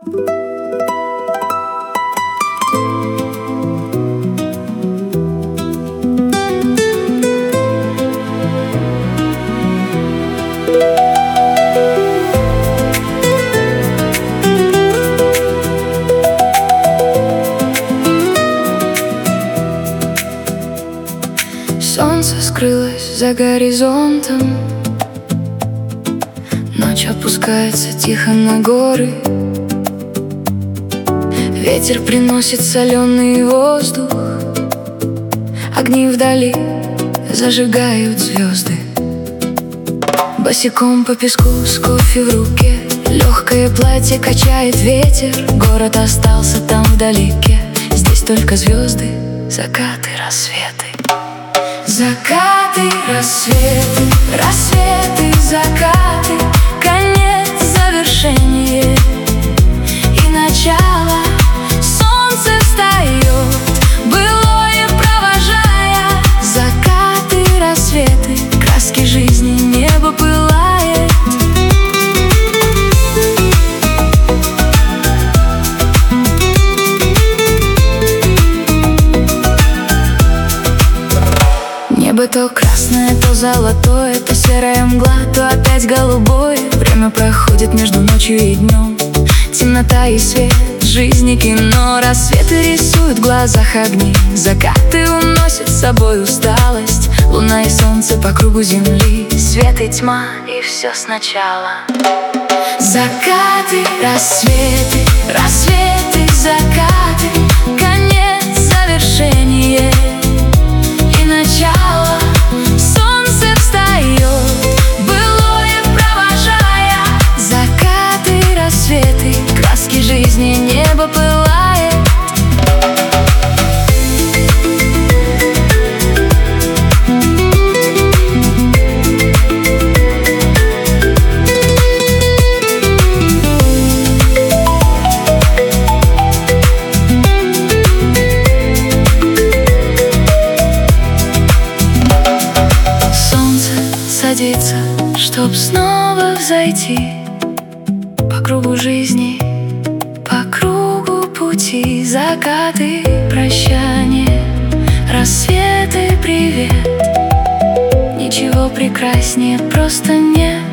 Солнце скрылось за горизонтом, ночь опускается тихо на горы. Ветер приносит соленый воздух, огни вдали зажигают звезды. Босиком по песку с кофе в руке, легкое платье качает ветер. Город остался там вдалеке, здесь только звезды, закаты, рассветы. Закаты, рассветы, рассветы, закаты, конец, завершение и начало. Солнце встает, былое провожая. Закаты, рассветы, краски жизни, небо пылает. Небо то красное, то золотое, то серая мгла, то опять голубое. Время проходит между ночью и днем, темнота и свет, жизнь и кино. Рассветы рисуют в глазах огни, закаты уносят с собой усталость. Луна и солнце по кругу земли, свет и тьма, и все сначала. Закаты, рассветы, рассветы, закаты, конец, завершение и начало. Солнце встает, былое провожая. Закаты, рассветы, краски жизни, небо пылает. Садится, чтоб снова взойти по кругу жизни, по кругу пути. Закаты, прощание, рассветы, привет. Ничего прекраснее просто нет.